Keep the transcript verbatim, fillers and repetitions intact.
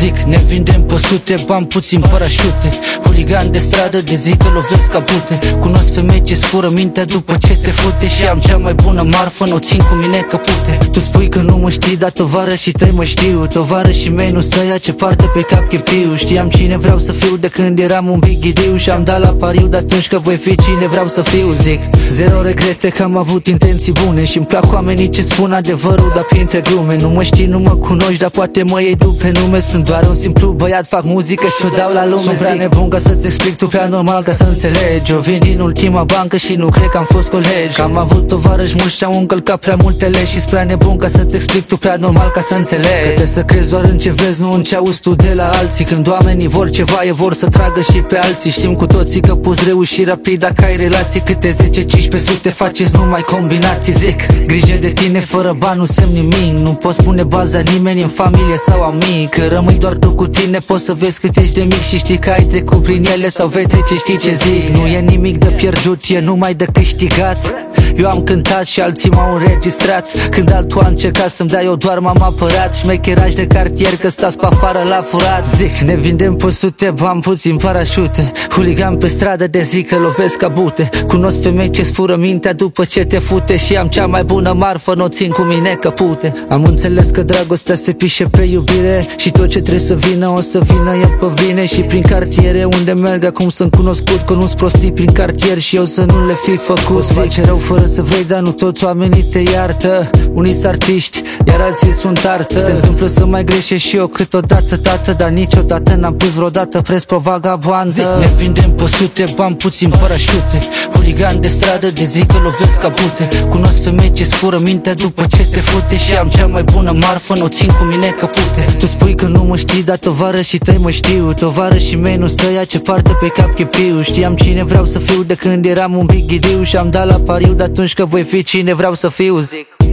zic, ne vindem pe sute, bani puțin parașute. Huligan de stradă, de zi că lovesc ca pute. Cunosc femei ce-ți fură mintea după ce te fute. Și am cea mai bună marfă, n-o țin cu mine că pute. Tu spui că nu mă știi, dar tovarășii tăi mă știu. Tovarășii mei nu să ia ce parte pe cap chepiu. Știam cine vreau să fiu de când eram un big ghidiu. Și-am dat la pariu de atunci că voi fi cine vreau să fiu. Zic, zero regrete că am avut intenții bune. Și-mi plac oamenii ce spun adevărul, dar printre glume. Nu mă știi, nu mă cunoști, dar poate mă iei tu pe nume. Sunt doar un simplu băiat, fac muzică și o dau la lume. Sunt prea nebun ca să-ți explic, tu prea normal ca să înțelegi. Eu vin din ultima bancă și nu cred că am fost colegi. Că am avut tovarăși mulți și-au încălcat prea multe legi. Și-s prea nebun ca să-ți explic, tu prea normal ca să înțelegi. Că trebuie să crezi doar în ce vezi, nu în ce auzi tu de la alții. Când oamenii vor ceva, e vor să tragă și pe alții. Știm cu toții că poți reuși rapid dacă ai relații. Câte zece cincisprezece sute faceți numai combinații. Zic, grijă de tine, fără bani nu semn nimic. Nu poți pune baza nimeni în familie sau amic. Că rămâi doar tu cu tine, poți să vezi cât ești de mic. Și știi că ai trecut prin ele sau vei trece, știi ce zic. Nu e nimic de pierdut, e numai de câștigat. Eu am cântat și alții m-au înregistrat. Când altul a încercat să-mi dea, eu doar m-am apărat. Șmecheraj de cartier că stați pe afară la furat. Zic, ne vindem pe sute, bani puțin parașute. Huligan pe stradă, de zi că lovesc ca bute. Cunosc femei ce-ți fură mintea după ce te fute. Și am cea mai bună marfă, n-o țin cu mine că pute. Am înțeles că dragostea se pișe pe iubire. Și tot ce trebuie să vină o să vină, ea pe vine. Și prin cartiere unde merg acum sunt cunoscut. Că nu-s prostii prin cartier și eu să nu le fi făcut. Zic, face rău fără să vrei, dar nu toți oamenii te iartă. Unii-s artiști, iar alții sunt artă. Se întâmplă să mai greșești și eu câteodată, tată. Dar niciodată n-am pus vreodată preț pe o vagabondă. Ne vindem pe sute, bani puțin parașute. Huligan de stradă, de zi că lovesc ca pute. Cunosc femei ce-ți fură mintea după ce te fute. Și am cea mai bună marfă, n-o țin cu mine că pute. Tu spui că nu mă știi, dar tovarășii tăi mă știu. Tovarășii mei nu să ia ce parte pe cap chepiu. Știam cine vreau să fiu de când eram un big ghidiu. Și-am dat la pariu de atunci că voi fi cine vreau să fiu, zic.